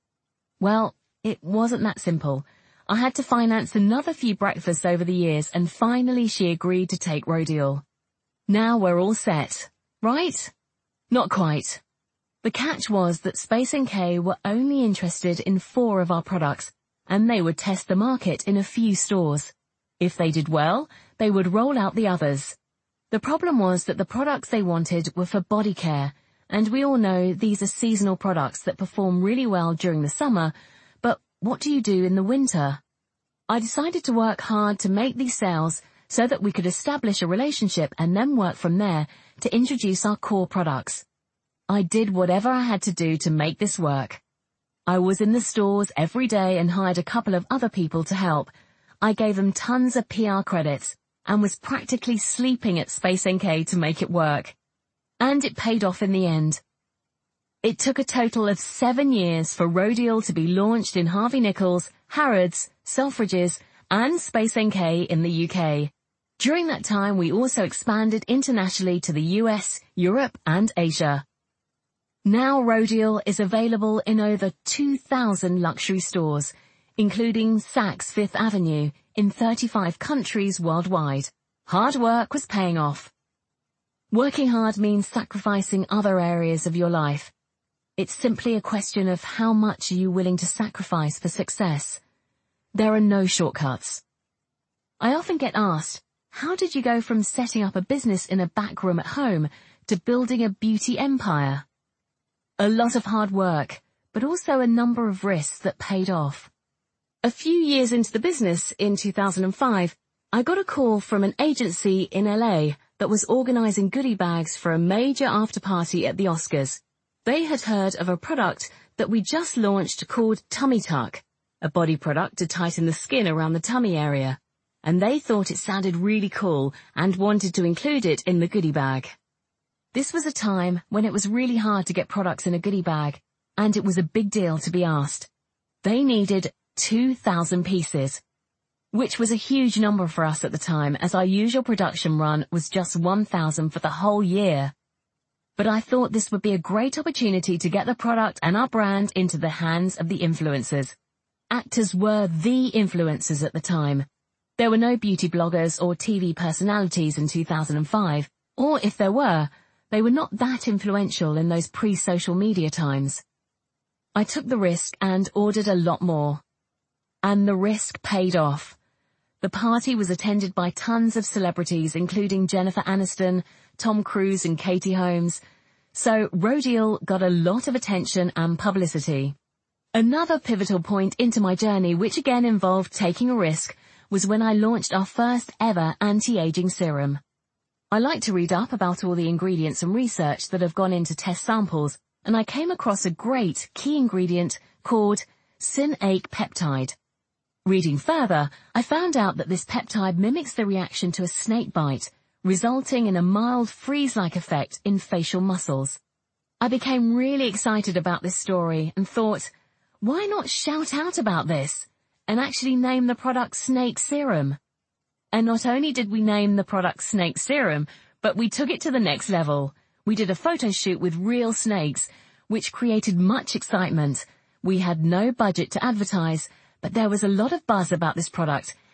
Well, it wasn't that simple. I had to finance another few breakfasts over the years, and finally she agreed to take Rodial. Now we're all set, right? Not quite. The catch was that Space NK were only interested in 4 of our products, and they would test the market in a few stores. If they did well, they would roll out the others. The problem was that the products they wanted were for body care, and we all know these are seasonal products that perform really well during the summer, but what do you do in the winter? I decided to work hard to make these sales so that we could establish a relationship and then work from there to introduce our core products. I did whatever I had to do to make this work. I was in the stores every day and hired a couple of other people to help. I gave them tons of PR credits and was practically sleeping at Space NK to make it work. And it paid off in the end. It took a total of 7 years for Rodial to be launched in Harvey Nichols, Harrods, Selfridges, and Space NK in the UK. During that time, we also expanded internationally to the US, Europe, and Asia. Now Rodial is available in over 2,000 luxury stores, including Saks Fifth Avenue, in 35 countries worldwide. Hard work was paying off. Working hard means sacrificing other areas of your life. It's simply a question of how much are you willing to sacrifice for success. There are no shortcuts. I often get asked, how did you go from setting up a business in a back room at home to building a beauty empire? A lot of hard work, but also a number of risks that paid off. A few years into the business, in 2005, I got a call from an agency in LA that was organizing goodie bags for a major after-party at the Oscars. They had heard of a product that we just launched called Tummy Tuck, a body product to tighten the skin around the tummy area, and they thought it sounded really cool and wanted to include it in the goodie bag. This was a time when it was really hard to get products in a goodie bag, and it was a big deal to be asked. They needed 2,000 pieces, which was a huge number for us at the time, as our usual production run was just 1,000 for the whole year. But I thought this would be a great opportunity to get the product and our brand into the hands of the influencers. Actors were the influencers at the time. There were no beauty bloggers or TV personalities in 2005, or if there were, they were not that influential in those pre-social media times. I took the risk and ordered a lot more. And the risk paid off. The party was attended by tons of celebrities, including Jennifer Aniston, Tom Cruise and Katie Holmes. So Rodial got a lot of attention and publicity. Another pivotal point into my journey, which again involved taking a risk, was when I launched our first ever anti-aging serum. I like to read up about all the ingredients and research that have gone into test samples, and I came across a great key ingredient called SYN-ACE peptide. Reading further, I found out that this peptide mimics the reaction to a snake bite, resulting in a mild freeze-like effect in facial muscles. I became really excited about this story and thought, why not shout out about this and actually name the product Snake Serum? And not only did we name the product Snake Serum, but we took it to the next level. We did a photo shoot with real snakes, which created much excitement. We had no budget to advertise, but there was a lot of buzz about this product,